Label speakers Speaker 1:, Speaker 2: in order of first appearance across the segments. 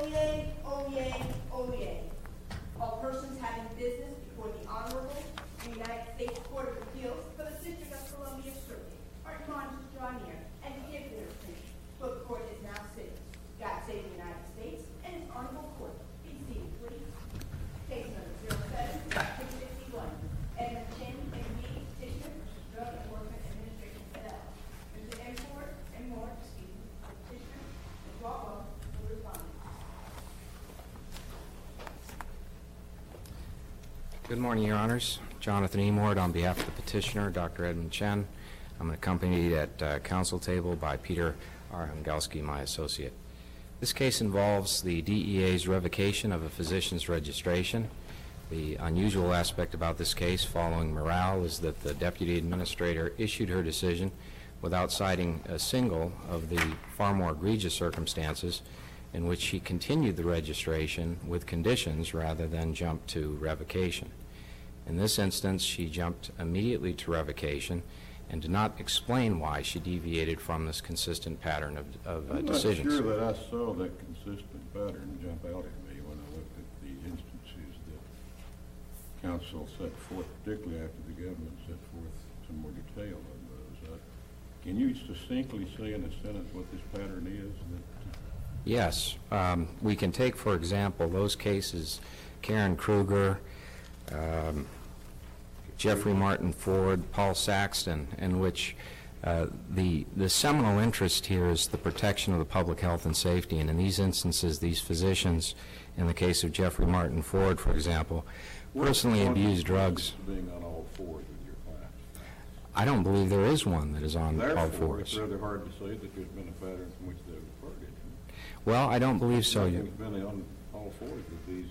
Speaker 1: Oyez, oyez, oyez. All persons having business before the Honorable United States Court of Appeals for the District of Columbia Circuit are admonished to draw near and give their attention, for the court is now sitting. God save the United States and its honorable court. Be seated, please. Case number 07-661. Edmund Chin, M.D., petitioner versus Drug Enforcement Administration, et al. Mr. M. Ford, M. Moore, petitioner, Ms. Walwell, the respondent.
Speaker 2: Good morning, Your Honors. Jonathan E. Mord on behalf of the petitioner, Dr. Edmund Chen. I'm accompanied at counsel table by Peter R. Hangelski, my associate. This case involves the DEA's revocation of a physician's registration. The unusual aspect about this case, following Morale, is that the deputy administrator issued her decision without citing a single of the far more egregious circumstances in which she continued the registration with conditions rather than jumped to revocation. In this instance, she jumped immediately to revocation and did not explain why she deviated from this consistent pattern of decisions.
Speaker 3: I'm not sure that I saw that consistent pattern jump out at me when I looked at the instances that counsel set forth, particularly after the government set forth some more detail on those. Can you succinctly say in a sentence what this pattern is?
Speaker 2: Yes. We can take, for example, those cases, Karen Kruger, Jeffrey Martin Ford, Paul Saxton, in which the seminal interest here is the protection of the public health and safety. And in these instances, these physicians, in the case of Jeffrey Martin Ford, for example, personally abused drugs.
Speaker 3: Being on all fours with your class?
Speaker 2: I don't believe there is one that is on all fours.
Speaker 3: It's rather hard to say that there's been a pattern from which they've departed.
Speaker 2: Well, I don't believe so.
Speaker 3: Nothing's been on all fours with these,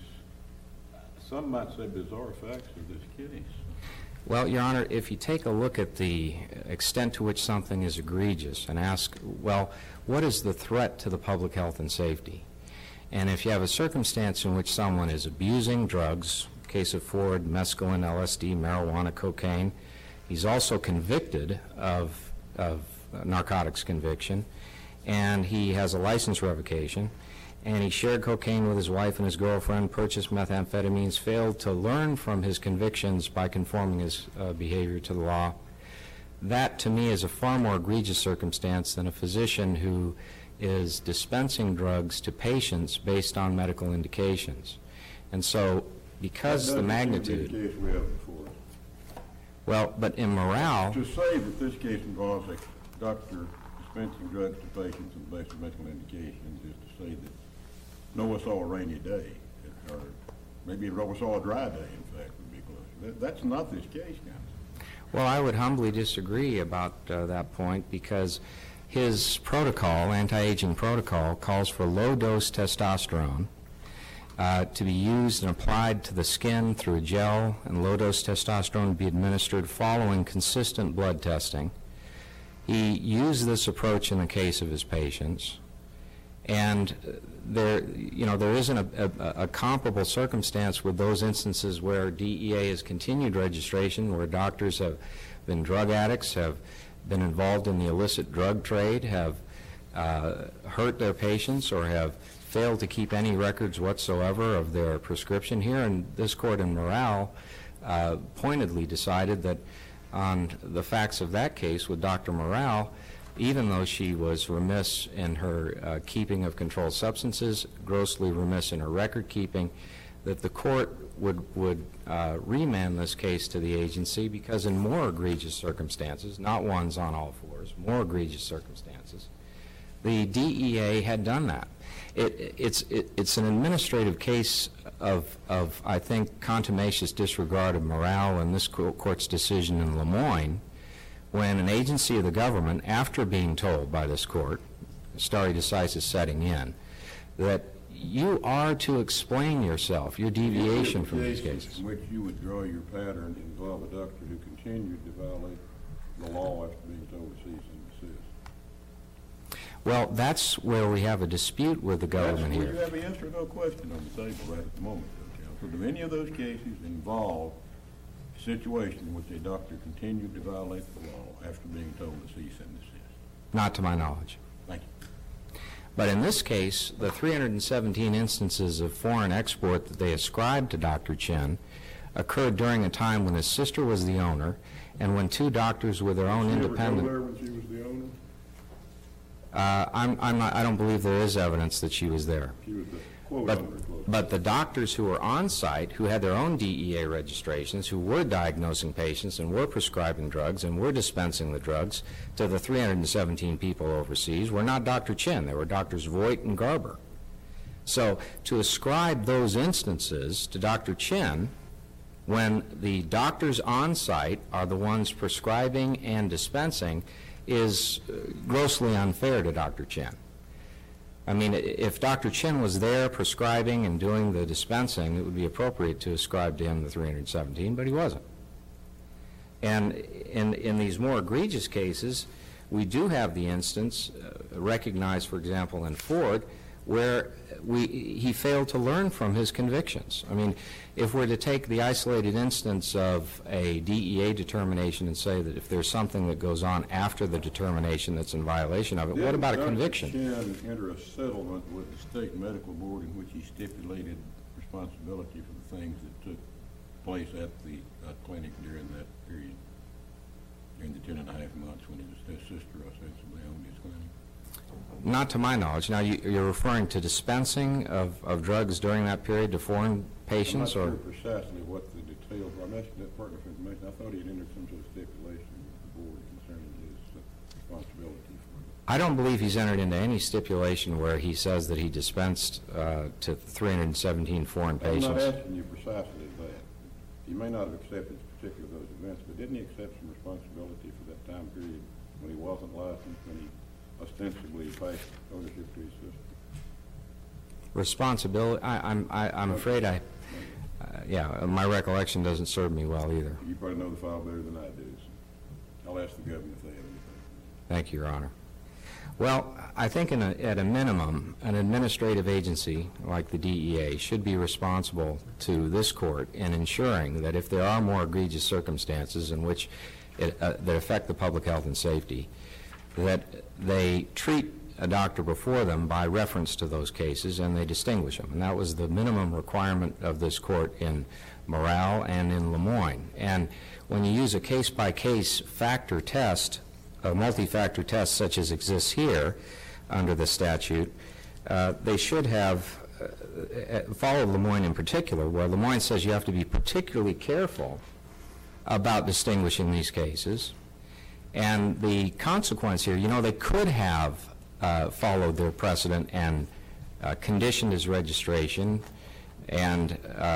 Speaker 3: some might say, bizarre facts of this case.
Speaker 2: Well, Your Honor, if you take a look at the extent to which something is egregious and ask, well, what is the threat to the public health and safety? And if you have a circumstance in which someone is abusing drugs, case of Ford, mescaline, LSD, marijuana, cocaine, he's also convicted of narcotics conviction, and he has a license revocation, and he shared cocaine with his wife and his girlfriend, purchased methamphetamines, failed to learn from his convictions by conforming his behavior to the law. That, to me, is a far more egregious circumstance than a physician who is dispensing drugs to patients based on medical indications. And so, because the magnitude...
Speaker 3: Case we have before.
Speaker 2: Well, but in Morale...
Speaker 3: To say that this case involves a doctor dispensing drugs to patients on the basis of medical indications is to say that no one saw a rainy day, or maybe no one saw a dry day, in fact, would be close. That's not this case, counsel.
Speaker 2: Well, I would humbly disagree about that point, because his protocol, anti-aging protocol, calls for low-dose testosterone to be used and applied to the skin through a gel, and low-dose testosterone to be administered following consistent blood testing. He used this approach in the case of his patients, and there isn't a comparable circumstance with those instances where DEA has continued registration, where doctors have been drug addicts, have been involved in the illicit drug trade, have hurt their patients, or have failed to keep any records whatsoever of their prescription here. And this court in Morale pointedly decided that on the facts of that case with Dr. Morale, even though she was remiss in her keeping of controlled substances, grossly remiss in her record keeping, that the court would remand this case to the agency, because in more egregious circumstances, not ones on all fours, more egregious circumstances, the DEA had done that. It's an administrative case of I think, contumacious disregard of Morale and this court's decision in Lemoyne, when an agency of the government, after being told by this court, stare decisis setting in, that you are to explain yourself, your deviation from these cases.
Speaker 3: In which you would draw your pattern to involve a doctor who continued to violate the law after being told to cease and desist.
Speaker 2: Well, that's where we have a dispute with the government here.
Speaker 3: You have a yes or no question on the table right at the moment, though, counsel. Do any of those cases involve a situation in which a doctor continued to violate the law after being told to cease and desist?
Speaker 2: Not to my knowledge.
Speaker 3: Thank you.
Speaker 2: But in this case, the 317 instances of foreign export that they ascribed to Dr. Chen occurred during a time when his sister was the owner and when two doctors with their own independent...
Speaker 3: Did she ever go there when she was the owner?
Speaker 2: I don't believe there is evidence that she was there.
Speaker 3: She was the quote
Speaker 2: But,
Speaker 3: owner.
Speaker 2: but the doctors who were on site, who had their own DEA registrations, who were diagnosing patients and were prescribing drugs and were dispensing the drugs to the 317 people overseas, were not Dr. Chen. They were Drs. Voigt and Garber. So to ascribe those instances to Dr. Chen when the doctors on site are the ones prescribing and dispensing is grossly unfair to Dr. Chen. I mean, if Dr. Chen was there prescribing and doing the dispensing, it would be appropriate to ascribe to him the 317, but he wasn't. And in these more egregious cases, we do have the instance recognized, for example, in Ford, where he failed to learn from his convictions. I mean, if we're to take the isolated instance of a DEA determination and say that if there's something that goes on after the determination that's in violation of it, what about a conviction?
Speaker 3: Did Dr. Chen enter a settlement with the state medical board in which he stipulated responsibility for the things that took place at the clinic during that period, during the 10.5 months when his sister ostensibly owned his clinic?
Speaker 2: Not to my knowledge. Now, you're referring to dispensing of drugs during that period to foreign patients?
Speaker 3: I'm
Speaker 2: or
Speaker 3: not sure precisely what the details were. I mentioned that partner for information. I thought he had entered some sort of stipulation with the board concerning his responsibility for it.
Speaker 2: I don't believe he's entered into any stipulation where he says that he dispensed to 317 foreign patients.
Speaker 3: I'm not asking you precisely that. He may not have accepted particularly those events, but didn't he accept some responsibility for that time period when he wasn't licensed, when he ostensibly passed ownership to his sister?
Speaker 2: Responsibility? I'm afraid my recollection doesn't serve me well either.
Speaker 3: You probably know the file better than I do. So I'll ask the government if they have anything.
Speaker 2: Thank you, Your Honor. Well, I think at a minimum, an administrative agency like the DEA should be responsible to this court in ensuring that if there are more egregious circumstances in which that affect the public health and safety, that they treat a doctor before them by reference to those cases and they distinguish them. And that was the minimum requirement of this court in Morale and in Lemoyne. And when you use a case-by-case factor test, a multi-factor test such as exists here under the statute, they should have followed Lemoyne in particular, where Lemoyne says you have to be particularly careful about distinguishing these cases. And the consequence here, they could have followed their precedent and conditioned his registration and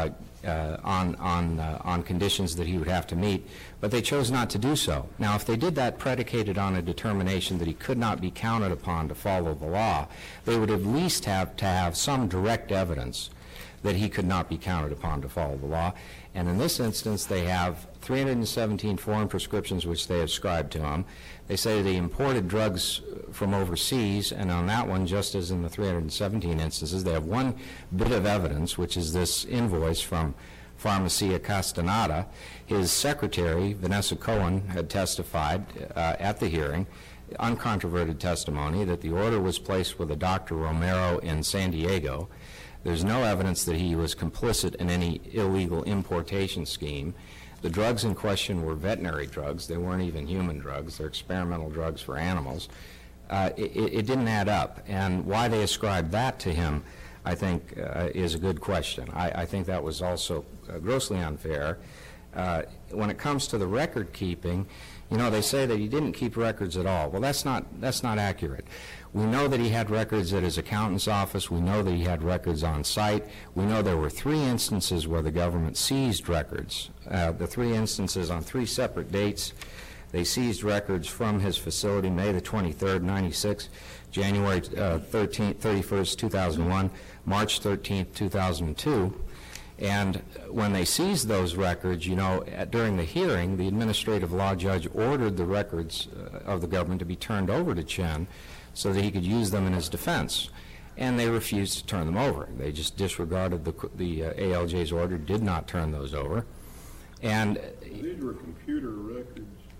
Speaker 2: on conditions that he would have to meet, but they chose not to do so. Now, if they did that predicated on a determination that he could not be counted upon to follow the law, they would at least have to have some direct evidence that he could not be counted upon to follow the law. And in this instance, they have 317 foreign prescriptions which they ascribed to him. They say they imported drugs from overseas, and on that one, just as in the 317 instances, they have one bit of evidence, which is this invoice from Pharmacia Castaneda. His secretary, Vanessa Cohen, had testified at the hearing, uncontroverted testimony, that the order was placed with a Dr. Romero in San Diego. There's no evidence that he was complicit in any illegal importation scheme. The drugs in question were veterinary drugs. They weren't even human drugs. They're experimental drugs for animals. It didn't add up. And why they ascribed that to him, I think, is a good question. I think that was also grossly unfair. When it comes to the record keeping, they say that he didn't keep records at all. Well, that's not accurate. We know that he had records at his accountant's office. We know that he had records on site. We know there were 3 instances where the government seized records. The 3 instances on 3 separate dates. They seized records from his facility May the 23rd, 96, January 31st, 2001, March 13th, 2002. And when they seized those records, during the hearing, the administrative law judge ordered the records of the government to be turned over to Chen so that he could use them in his defense. And they refused to turn them over. They just disregarded the ALJ's order, did not turn those over. And
Speaker 3: these were computer records?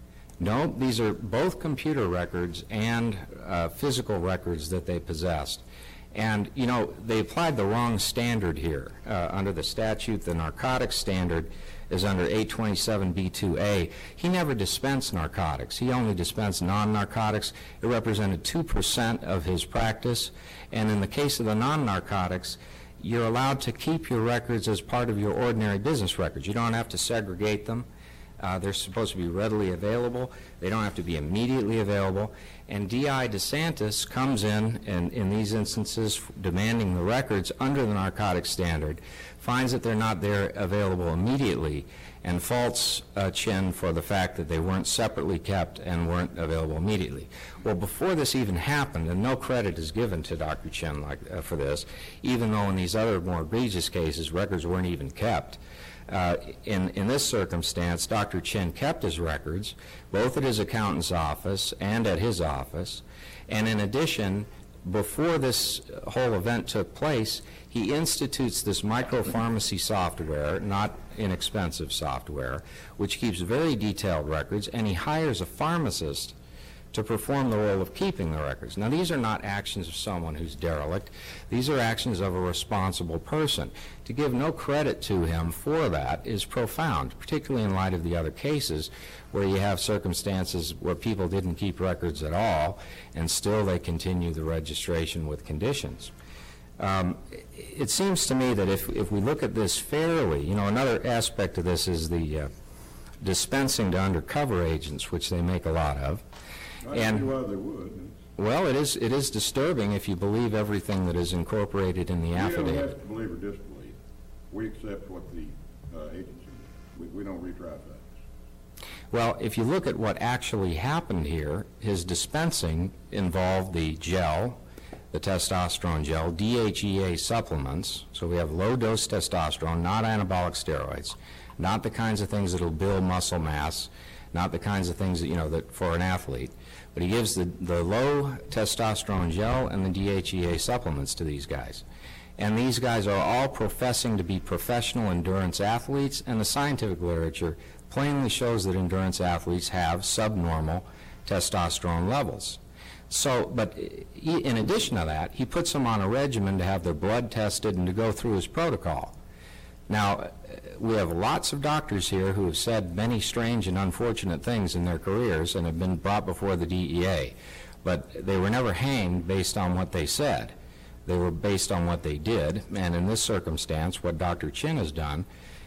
Speaker 2: No, these are both computer records and physical records that they possessed. And, you know, they applied the wrong standard here. Under the statute, the narcotics standard is under 827B2A. He never dispensed narcotics. He only dispensed non-narcotics. It represented 2% of his practice. And in the case of the non-narcotics, you're allowed to keep your records as part of your ordinary business records. You don't have to segregate them. They're supposed to be readily available. They don't have to be immediately available. And D.I. DeSantis comes in these instances, demanding the records under the narcotics standard, finds that they're not there available immediately, and faults Chin for the fact that they weren't separately kept and weren't available immediately. Well, before this even happened, and no credit is given to Dr. Chin for this, even though in these other more egregious cases records weren't even kept, in this circumstance, Dr. Chin kept his records, both at his accountant's office and at his office. And in addition, before this whole event took place, he institutes this micropharmacy software, not inexpensive software, which keeps very detailed records, and he hires a pharmacist to perform the role of keeping the records. Now, these are not actions of someone who's derelict. These are actions of a responsible person. To give no credit to him for that is profound, particularly in light of the other cases where you have circumstances where people didn't keep records at all and still they continue the registration with conditions. It seems to me that if we look at this fairly, you know, another aspect of this is the dispensing to undercover agents, which they make a lot of.
Speaker 3: I don't see why they would.
Speaker 2: Well, it is disturbing if you believe everything that is incorporated in the affidavit.
Speaker 3: We don't have to believe or disbelieve. We accept what the agency did. We don't retry facts.
Speaker 2: Well, if you look at what actually happened here, his dispensing involved the gel, the testosterone gel, DHEA supplements. So we have low-dose testosterone, not anabolic steroids, not the kinds of things that will build muscle mass, not the kinds of things that, you know, that for an athlete. But he gives the low testosterone gel and the DHEA supplements to these guys. And these guys are all professing to be professional endurance athletes, and the scientific literature plainly shows that endurance athletes have subnormal testosterone levels. So, but in addition to that, he puts them on a regimen to have their blood tested and to go through his protocol. Now, we have lots of doctors here who have said many strange and unfortunate things in their careers and have been brought before the DEA, but they were never hanged based on what they said. They were based on what they did, and in this circumstance, what Dr. Chin has done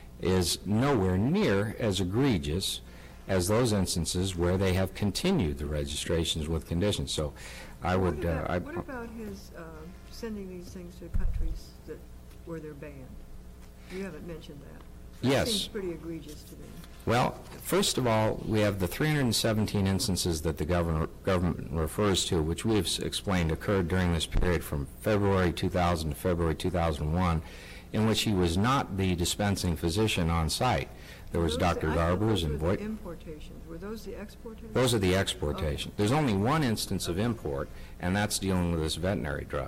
Speaker 2: is nowhere near as egregious as those instances where they have continued the registrations with conditions. So I would...
Speaker 4: What about his sending these things to countries where they're banned? You haven't mentioned that.
Speaker 2: Yes.
Speaker 4: That seems pretty egregious to me.
Speaker 2: Well, first of all, we have the 317 instances that the government refers to, which we have explained occurred during this period from February 2000 to February 2001, in which he was not the dispensing physician on site. There was Dr. Garbers and Voigt.
Speaker 4: Importations. Were those the exportations?
Speaker 2: Those are the exportations. There's only one instance of import, and that's dealing with this veterinary drug.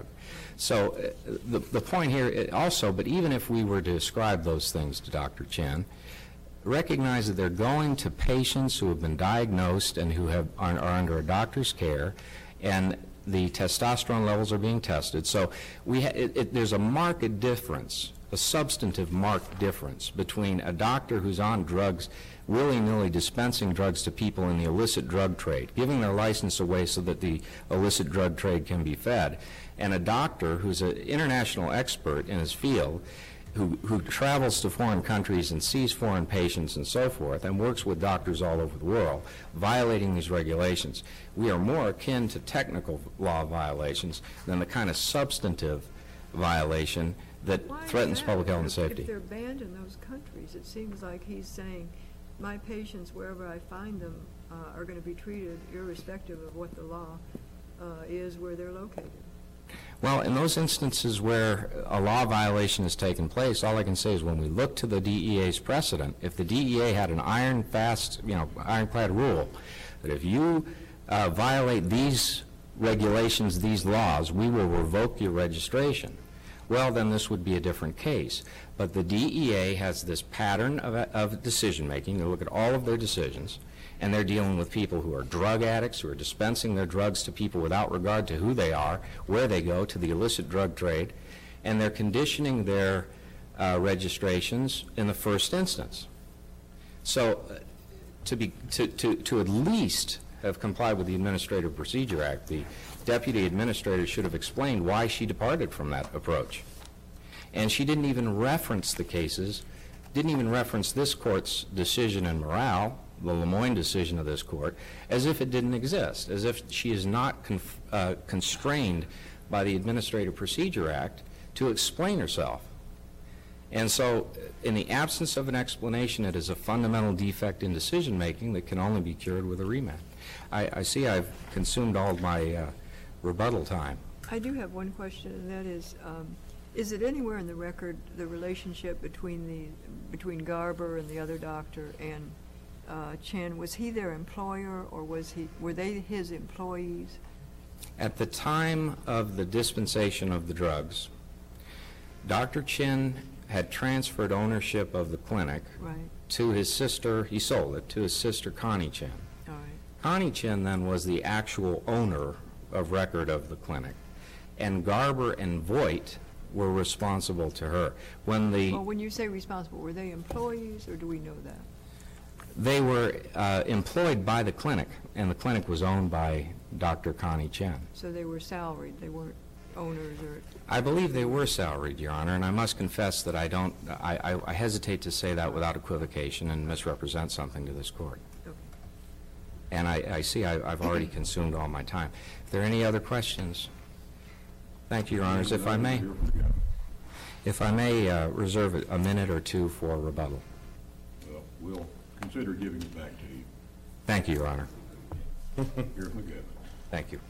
Speaker 2: So the point here also, but even if we were to ascribe those things to Dr. Chin, recognize that they're going to patients who have been diagnosed and who are under a doctor's care, and the testosterone levels are being tested. So there's a marked difference, a substantive marked difference between a doctor who's on drugs, willy-nilly dispensing drugs to people in the illicit drug trade, giving their license away so that the illicit drug trade can be fed, and a doctor who's an international expert in his field who travels to foreign countries and sees foreign patients and so forth and works with doctors all over the world violating these regulations. We are more akin to technical law violations than the kind of substantive violation that threatens public health and safety.
Speaker 4: If they're banned in those countries, it seems like he's saying my patients, wherever I find them, are going to be treated irrespective of what the law is where they're located.
Speaker 2: Well, in those instances where a law violation has taken place, all I can say is when we look to the DEA's precedent, if the DEA had an ironclad rule that if you violate these regulations, these laws, we will revoke your registration, well, then this would be a different case. But the DEA has this pattern of decision-making. They look at all of their decisions, and they're dealing with people who are drug addicts, who are dispensing their drugs to people without regard to who they are, where they go, to the illicit drug trade, and they're conditioning their registrations in the first instance. So to at least have complied with the Administrative Procedure Act, the deputy administrator should have explained why she departed from that approach. And she didn't even reference the cases, didn't even reference this court's decision in Morale, the Lemoyne decision of this court, as if it didn't exist, as if she is not constrained by the Administrative Procedure Act to explain herself. And so, in the absence of an explanation, it is a fundamental defect in decision-making that can only be cured with a remand. I see I've consumed all of my rebuttal time.
Speaker 4: I do have one question, and that is it anywhere in the record the relationship between Garber and the other doctor and Chen? Was he their employer, or were they his employees?
Speaker 2: At the time of the dispensation of the drugs, Dr. Chen had transferred ownership of the clinic to his sister. He sold it to his sister, Connie Chen.
Speaker 4: All right.
Speaker 2: Connie Chen then was the actual owner of record of the clinic, and Garber and Voigt were responsible to her.
Speaker 4: Well, when you say responsible, were they employees, or do we know that?
Speaker 2: They were employed by the clinic, and the clinic was owned by Dr. Connie Chen.
Speaker 4: So they were salaried, they weren't owners or...
Speaker 2: I believe they were salaried, Your Honor, and I must confess that I hesitate to say that without equivocation and misrepresent something to this court.
Speaker 4: Okay.
Speaker 2: And I see I've already consumed all my time. If there are any other questions? Thank you, Your Honors. If I may reserve a minute or two for rebuttal.
Speaker 3: Well, we'll consider giving it back to you.
Speaker 2: Thank you, Your Honor.
Speaker 3: Here from the government.
Speaker 2: Thank you.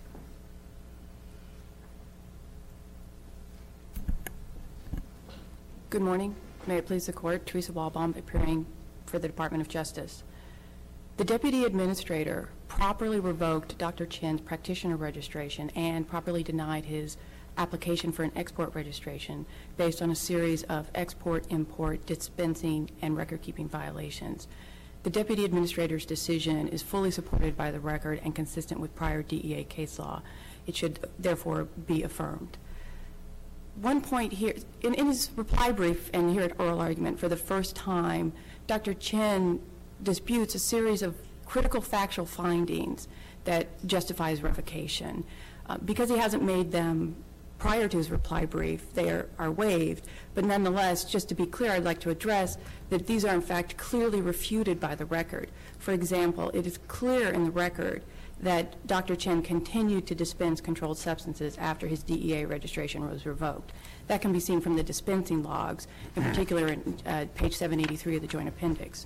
Speaker 5: Good morning. May it please the Court, Teresa Walbaum, appearing for the Department of Justice. The Deputy Administrator properly revoked Dr. Chen's practitioner registration and properly denied his application for an export registration based on a series of export, import, dispensing, and record-keeping violations. The Deputy Administrator's decision is fully supported by the record and consistent with prior DEA case law. It should therefore be affirmed. One point here, in his reply brief and here at oral argument, for the first time, Dr. Chen disputes a series of critical factual findings that justifies revocation. Because he hasn't made them prior to his reply brief, they are waived. But nonetheless, just to be clear, I'd like to address that these are in fact clearly refuted by the record. For example, it is clear in the record that Dr. Chen continued to dispense controlled substances after his DEA registration was revoked. That can be seen from the dispensing logs, in particular in page 783 of the Joint Appendix.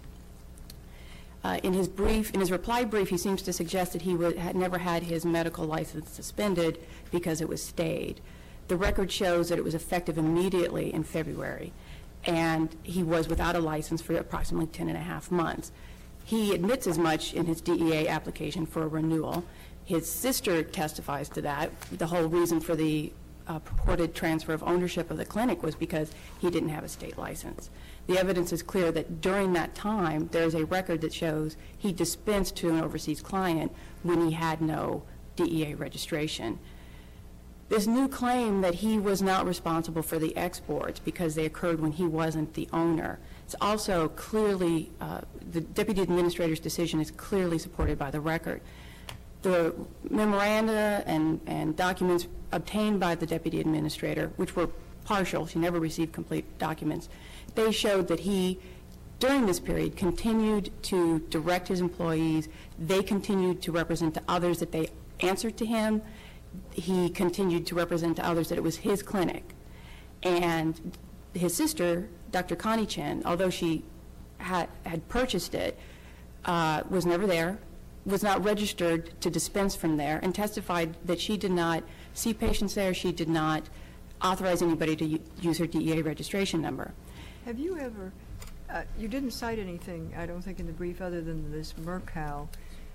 Speaker 5: In his reply brief, he seems to suggest that he had never had his medical license suspended because it was stayed. The record shows that it was effective immediately in February, and he was without a license for approximately 10.5 months. He admits as much in his DEA application for a renewal. His sister testifies to that. The whole reason for the purported transfer of ownership of the clinic was because he didn't have a state license. The evidence is clear that during that time, there is a record that shows he dispensed to an overseas client when he had no DEA registration. This new claim that he was not responsible for the exports because they occurred when he wasn't the owner, it's also clearly, the Deputy Administrator's decision is clearly supported by the record. The memoranda and documents obtained by the Deputy Administrator, which were partial, she never received complete documents, they showed that he, during this period, continued to direct his employees. They continued to represent to others that they answered to him. He continued to represent to others that it was his clinic. And his sister, Dr. Connie Chen, although she had purchased it, was never there, was not registered to dispense from there, and testified that she did not see patients there. She did not authorize anybody to use her DEA registration number.
Speaker 4: Have you ever, you didn't cite anything, I don't think, in the brief other than this Murkow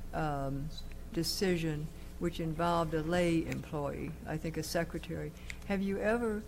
Speaker 4: decision, which involved a lay employee, I think a secretary. Have you ever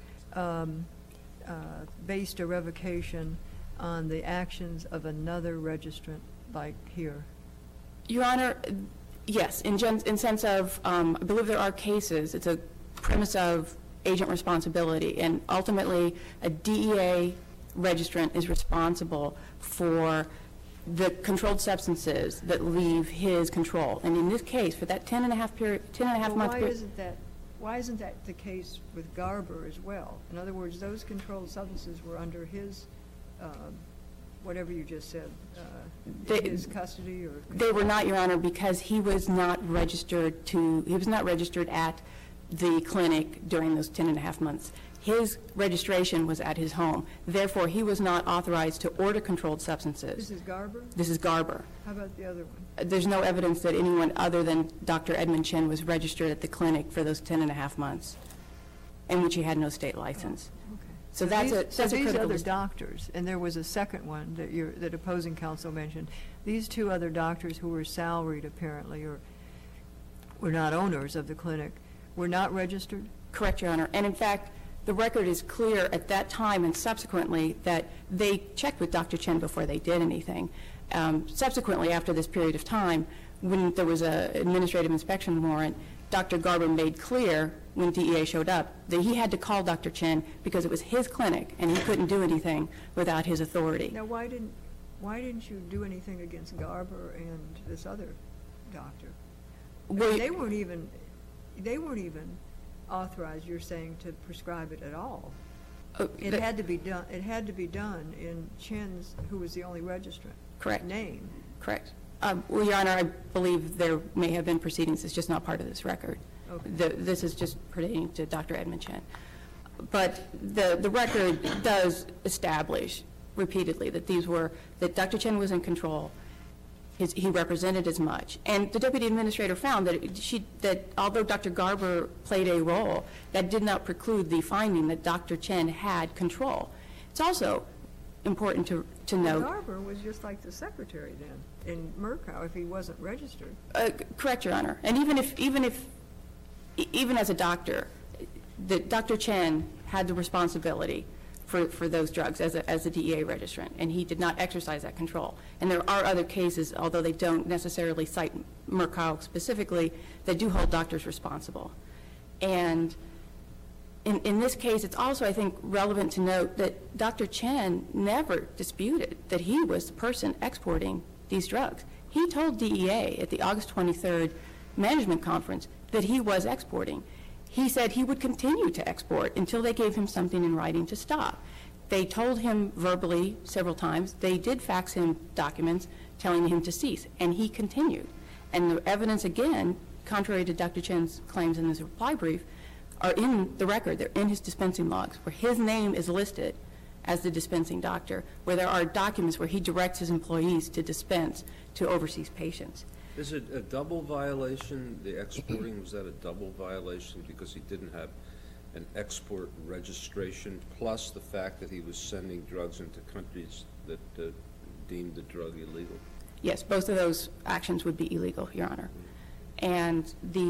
Speaker 4: based a revocation on the actions of another registrant, like here?
Speaker 5: Your Honor, yes, in sense of, I believe there are cases, it's a premise of agent responsibility, and ultimately a DEA registrant is responsible for the controlled substances that leave his control. And in this case, for that 10 and a half month period.
Speaker 4: Why isn't that the case with Garber as well? In other words, those controlled substances were under his, whatever you just said, his custody or?
Speaker 5: They were not, Your Honor, because he was not registered at the clinic during those 10 and a half months. His registration was at his home. Therefore, he was not authorized to order controlled substances.
Speaker 4: This is Garber?
Speaker 5: This is Garber.
Speaker 4: How about the other one?
Speaker 5: There's no evidence that anyone other than Dr. Edmund Chen was registered at the clinic for those 10 and a half months, in which he had no state license.
Speaker 4: Okay.
Speaker 5: So that's a
Speaker 4: these
Speaker 5: critical
Speaker 4: other
Speaker 5: dis-
Speaker 4: doctors, and there was a second one that opposing counsel mentioned, these two other doctors who were salaried apparently, or were not owners of the clinic, were not registered?
Speaker 5: Correct, Your Honor. And in fact, the record is clear at that time and subsequently that they checked with Dr. Chen before they did anything. Subsequently, after this period of time, when there was an administrative inspection warrant, Dr. Garber made clear when DEA showed up that he had to call Dr. Chen because it was his clinic and he couldn't do anything without his authority.
Speaker 4: Now, why didn't you do anything against Garber and this other doctor?
Speaker 5: Well,
Speaker 4: They weren't even authorized, you're saying, to prescribe it at all. It had to be done. It had to be done in Chen's, who was the only registrant.
Speaker 5: Correct.
Speaker 4: Name.
Speaker 5: Correct. Well, Your Honor, I believe there may have been proceedings. It's just not part of this record.
Speaker 4: Okay.
Speaker 5: This is just pertaining to Dr. Edmund Chen. But the record does establish repeatedly that that Dr. Chen was in control. He represented as much. And the deputy administrator found that although Dr. Garber played a role, that did not preclude the finding that Dr. Chen had control. It's also important to note.
Speaker 4: Garber was just like the secretary then in Murkow if he wasn't registered.
Speaker 5: Correct, Your Honor. And even as a doctor, Dr. Chen had the responsibility for those drugs as a DEA registrant, and he did not exercise that control. And there are other cases, although they don't necessarily cite Murkow specifically, that do hold doctors responsible. And in this case, it's also, I think, relevant to note that Dr. Chen never disputed that he was the person exporting these drugs. He told DEA at the August 23rd management conference that he was exporting. He said he would continue to export until they gave him something in writing to stop. They told him verbally several times. They did fax him documents telling him to cease, and he continued. And the evidence, again, contrary to Dr. Chen's claims in his reply brief, are in the record. They're in his dispensing logs, where his name is listed as the dispensing doctor, where there are documents where he directs his employees to dispense to overseas patients.
Speaker 6: Is it a double violation, the exporting, was that a double violation because he didn't have an export registration, plus the fact that he was sending drugs into countries that deemed the drug illegal?
Speaker 5: Yes, both of those actions would be illegal, Your Honor. And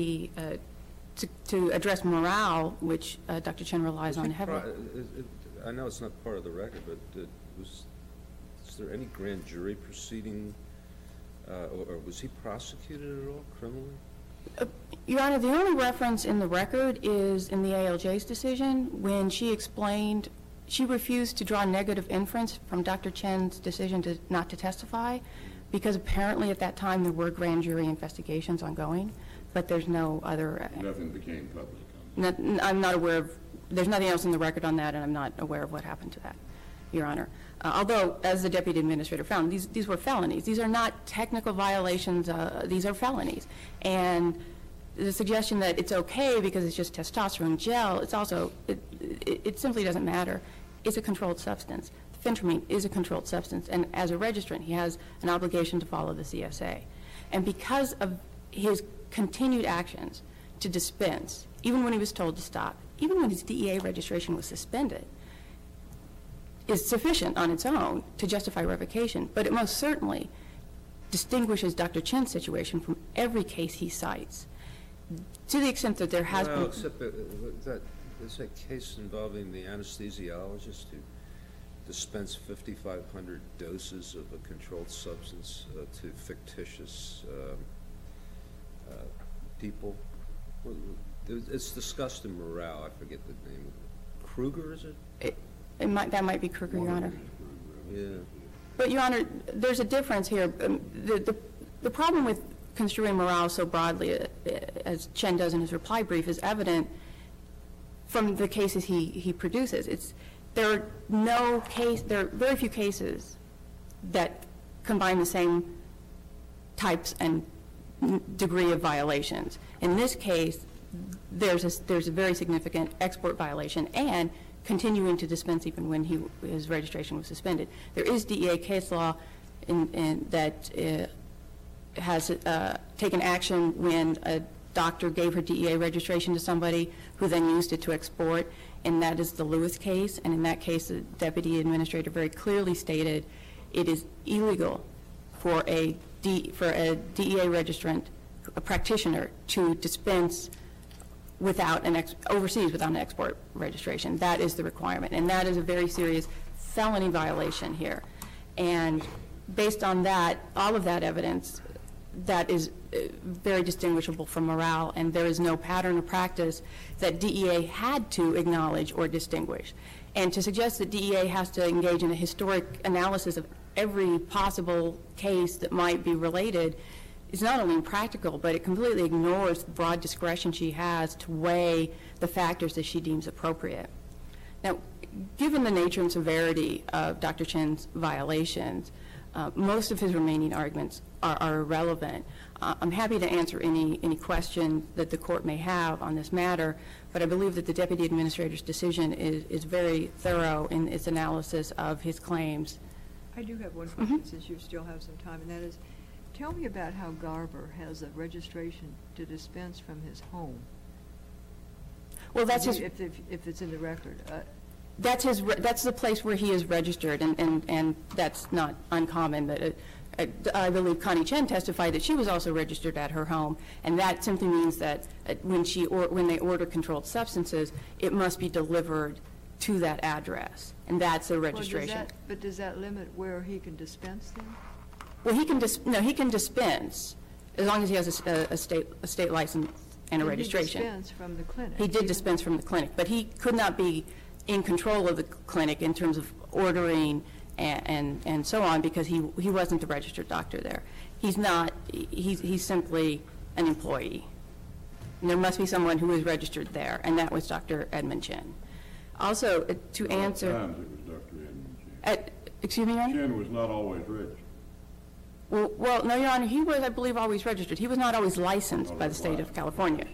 Speaker 5: to address morale, which Dr. Chen relies on heavily.
Speaker 6: I know it's not part of the record, but is there any grand jury proceeding, or was he prosecuted at all criminally?
Speaker 5: Your Honor, the only reference in the record is in the ALJ's decision when she explained she refused to draw negative inference from Dr. Chen's decision not to testify, because apparently at that time there were grand jury investigations ongoing, but there's no other.
Speaker 3: Nothing became public.
Speaker 5: I'm not aware of. There's nothing else in the record on that, and I'm not aware of what happened to that, Your Honor. Although, as the deputy administrator found, these were felonies. These are not technical violations. These are felonies. And the suggestion that it's okay because it's just testosterone gel, it's also, it simply doesn't matter. It's a controlled substance. Phentermine is a controlled substance, and as a registrant, he has an obligation to follow the CSA. And because of his continued actions to dispense, even when he was told to stop, even when his DEA registration was suspended, is sufficient on its own to justify revocation, but it most certainly distinguishes Dr. Chen's situation from every case he cites, to the extent that there has been.
Speaker 6: Except that there's a case involving the anesthesiologist who dispense 5,500 doses of a controlled substance to fictitious people. It's discussed in Morale. I forget the name of it. Kruger, is it?
Speaker 5: That might be Kruger, Your Honor.
Speaker 6: Yeah.
Speaker 5: But, Your Honor, there's a difference here. The problem with construing Morale so broadly, as Chen does in his reply brief, is evident from the cases he produces. There are very few cases that combine the same types and degree of violations. In this case, there's a very significant export violation and continuing to dispense even when his registration was suspended. There is DEA case law that has taken action when a doctor gave her DEA registration to somebody who then used it to export, and that is the Lewis case. And in that case, the deputy administrator very clearly stated it is illegal for a DEA registrant, a practitioner, to dispense overseas without an export registration. That is the requirement, and that is a very serious felony violation here. And based on that, all of that evidence, that is very distinguishable from Morale, and there is no pattern or practice that DEA had to acknowledge or distinguish. And to suggest that DEA has to engage in a historic analysis of every possible case that might be related is not only impractical, but it completely ignores the broad discretion she has to weigh the factors that she deems appropriate. Now, given the nature and severity of Dr. Chen's violations, most of his remaining arguments are irrelevant. I'm happy to answer any questions that the court may have on this matter, but I believe that the deputy administrator's decision is very thorough in its analysis of his claims.
Speaker 4: I do have one question since you still have some time, and that is, tell me about how Garber has a registration to dispense from his home.
Speaker 5: Well, that's his,
Speaker 4: if it's in the record.
Speaker 5: that's the place where he is registered, and that's not uncommon. That I believe Connie Chen testified that she was also registered at her home, and that simply means that when they order controlled substances, it must be delivered to that address, and that's a registration.
Speaker 4: But does that limit where he can dispense them?
Speaker 5: Well, he can dispense as long as he has a state license and a registration.
Speaker 4: He dispensed from the clinic.
Speaker 5: He did dispense from the clinic, but he could not be in control of the clinic in terms of ordering and so on, because he wasn't the registered doctor there. He's not. He's simply an employee. And there must be someone who is registered there, and that was Dr. Edmund Chen. Also, to answer.
Speaker 3: At times it was Dr. Edmund Chen.
Speaker 5: Excuse me, Your Honor?
Speaker 3: Chen was not always registered.
Speaker 5: Well, no, Your Honor, he was, I believe, always registered. He was not always licensed by the state of California.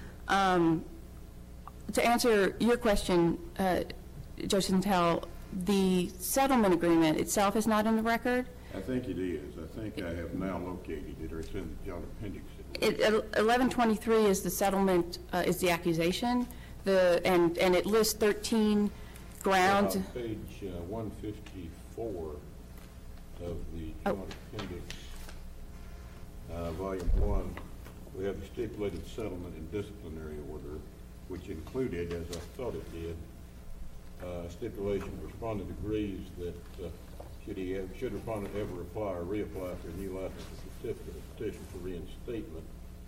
Speaker 5: To answer your question, Judge Santel, the settlement agreement itself is not in the record.
Speaker 3: I think it is. I think I have now located it, or it's in the joint appendix.
Speaker 5: 1123 is the settlement, is the accusation, and it lists 13 grounds.
Speaker 3: Page 154 of the joint appendix, volume 1, we have the stipulated settlement and disciplinary order, which included, as I thought it did, stipulation respondent agrees that should respondent ever apply or reapply for a new license or certificate or petition for reinstatement,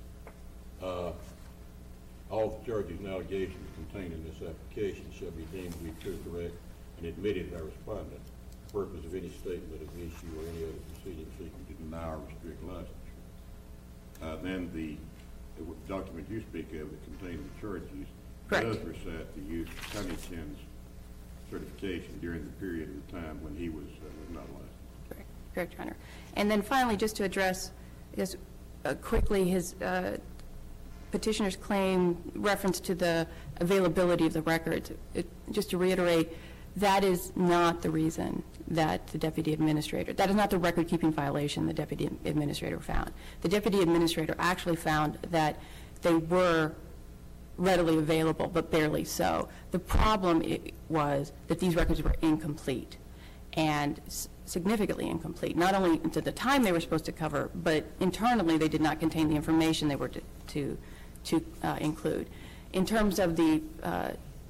Speaker 3: all the charges and allegations contained in this application shall be deemed to be true, correct, and admitted by respondent for the purpose of any statement of issue or any other proceeding seeking to deny or restrict licensure. Then the document you speak of that contains the charges does recite the use of Connie Chen's certification during the period of time when he was not licensed.
Speaker 5: Correct, Your Honor. And then finally, just to address quickly his petitioner's claim reference to the availability of the records. Just to reiterate, that is not the reason that the deputy administrator, that is not the record-keeping violation the deputy administrator found. The deputy administrator actually found that they were readily available, but barely so. The problem was that these records were incomplete, and significantly incomplete. Not only to the time they were supposed to cover, but internally they did not contain the information they were to include. In terms of the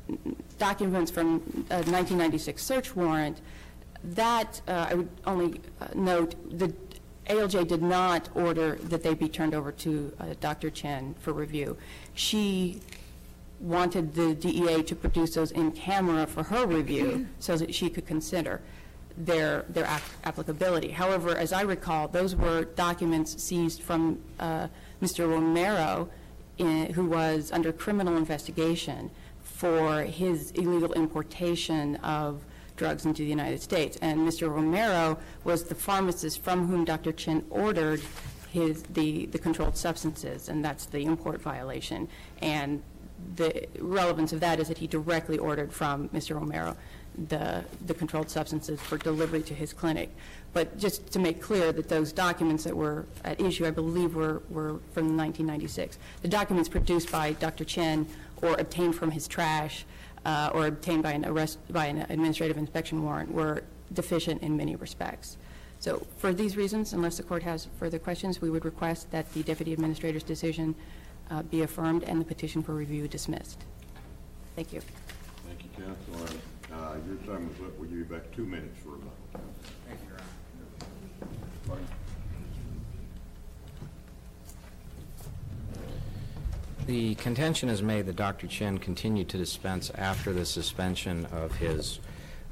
Speaker 5: documents from a 1996 search warrant, that I would only note the ALJ did not order that they be turned over to Dr. Chen for review. She wanted the DEA to produce those in camera for her review so that she could consider their applicability. However, as I recall, those were documents seized from Mr. Romero, who was under criminal investigation for his illegal importation of drugs into the United States. And Mr. Romero was the pharmacist from whom Dr. Chen ordered the controlled substances, and that's the import violation. And the relevance of that is that he directly ordered from Mr. Romero the controlled substances for delivery to his clinic. But just to make clear that those documents that were at issue, I believe, were from 1996. The documents produced by Dr. Chen or obtained from his trash or obtained by an administrative inspection warrant were deficient in many respects. So for these reasons, unless the court has further questions, we would request that the deputy administrator's decision be affirmed and the petition for review dismissed. Thank you.
Speaker 3: Thank you, Counsel. Your time is up. We'll give you back 2 minutes for rebuttal.
Speaker 2: Thank you, Your Honor. The contention is made that Dr. Chen continued to dispense after the suspension of his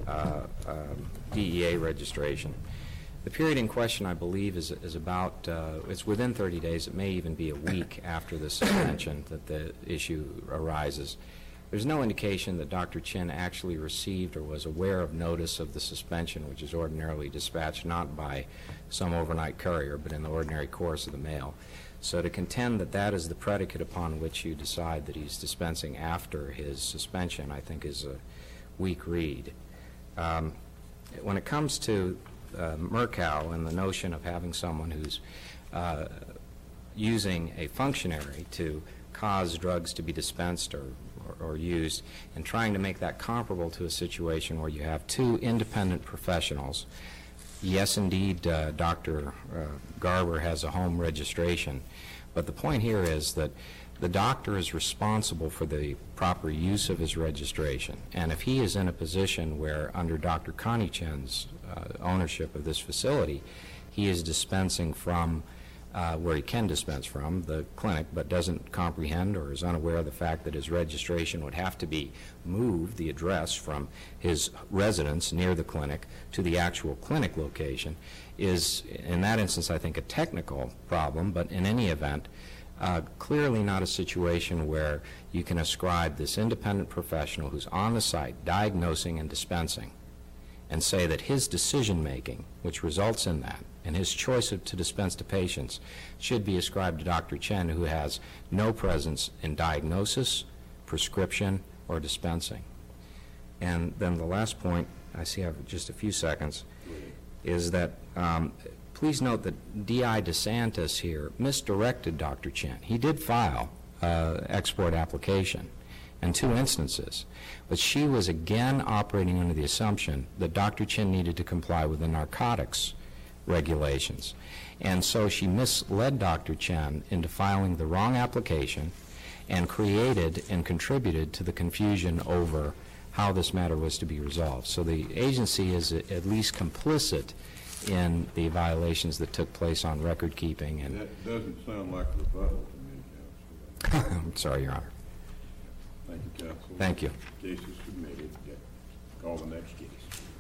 Speaker 2: DEA registration. The period in question, I believe, is about, it's within 30 days. It may even be a week after the suspension that the issue arises. There's no indication that Dr. Chen actually received or was aware of notice of the suspension, which is ordinarily dispatched not by some overnight courier, but in the ordinary course of the mail. So to contend that that is the predicate upon which you decide that he's dispensing after his suspension, I think is a weak read. When it comes to Murkow and the notion of having someone who's using a functionary to cause drugs to be dispensed or used, and trying to make that comparable to a situation where you have two independent professionals. Yes, indeed, Dr. Garber has a home registration, but the point here is that the doctor is responsible for the proper use of his registration, and if he is in a position where, under Dr. Connie Chen's ownership of this facility, he is dispensing from where he can dispense from, the clinic, but doesn't comprehend or is unaware of the fact that his registration would have to be moved, the address, from his residence near the clinic to the actual clinic location, is, in that instance, I think, a technical problem, but in any event, clearly not a situation where you can ascribe this independent professional who's on the site diagnosing and dispensing and say that his decision-making, which results in that, and his choice to dispense to patients, should be ascribed to Dr. Chen, who has no presence in diagnosis, prescription, or dispensing. And then the last point, I see I have just a few seconds, is that please note that D.I. DeSantis here misdirected Dr. Chen. He did file export application in 2 instances, but she was again operating under the assumption that Dr. Chen needed to comply with the narcotics regulations. And so she misled Dr. Chen into filing the wrong application and created and contributed to the confusion over how this matter was to be resolved. So the agency is at least complicit in the violations that took place on record keeping. And
Speaker 3: that doesn't sound like a rebuttal to me, Counsel.
Speaker 2: I'm sorry, Your Honor.
Speaker 3: Thank you, Counsel.
Speaker 2: Thank you.
Speaker 3: Case is submitted. Call the next case.